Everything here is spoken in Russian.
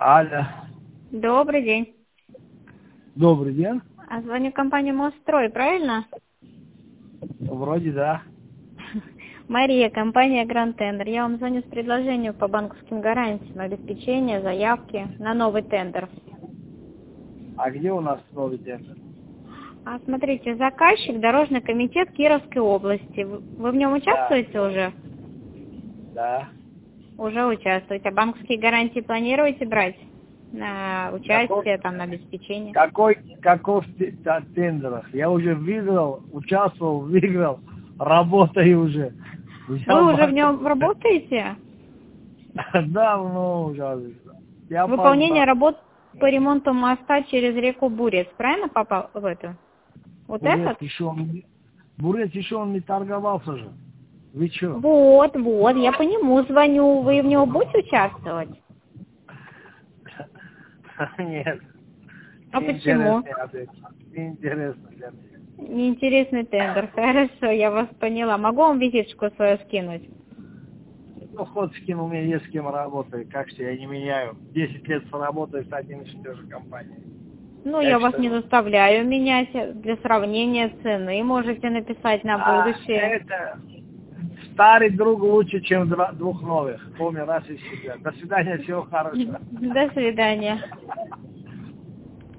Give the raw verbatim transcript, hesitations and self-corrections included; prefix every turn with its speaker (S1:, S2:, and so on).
S1: Алло.
S2: Добрый день.
S1: Добрый день.
S2: А звоню компанию Мострой, правильно?
S1: Вроде да.
S2: Мария, компания Grand Tender. Я вам звоню с предложением по банковским гарантиям, обеспечения, заявки на новый тендер.
S1: А где у нас новый тендер?
S2: А смотрите, заказчик Дорожный комитет Кировской области. Вы вы в нем участвуете
S1: Да.
S2: уже?
S1: Да.
S2: Уже участвуете. А банковские гарантии планируете брать на участие,
S1: Какой,
S2: там, на обеспечение?
S1: какой, каков те- та- тендерах? Я уже выиграл, участвовал, выиграл, работаю уже. Взял
S2: Вы уже в
S1: банк.
S2: нем работаете?
S1: Давно уже. Я
S2: Выполнение
S1: по-
S2: работ по ремонту моста через реку Бурец. Правильно попал в эту? Вот
S1: Бурец
S2: этот?
S1: еще он, не- Бурец еще он не торговался же. Вы че?
S2: Вот, вот, я по нему звоню. Вы в него будете участвовать?
S1: Нет.
S2: А почему?
S1: Интересный ответ. Интересно для меня.
S2: Неинтересный тендер. Хорошо, я вас поняла. Могу вам визиточку свою скинуть?
S1: Ну, ход скинул, у меня есть с кем работать, как все, я не меняю. Десять лет поработаю с одной и той же компанией.
S2: Ну, я
S1: Так
S2: вас не
S1: что...
S2: заставляю менять. Для сравнения цены можете написать на
S1: А,
S2: будущее.
S1: это... Старый друг лучше, чем два, двух новых. Помни раз и всегда. До свидания, всего хорошего.
S2: До свидания.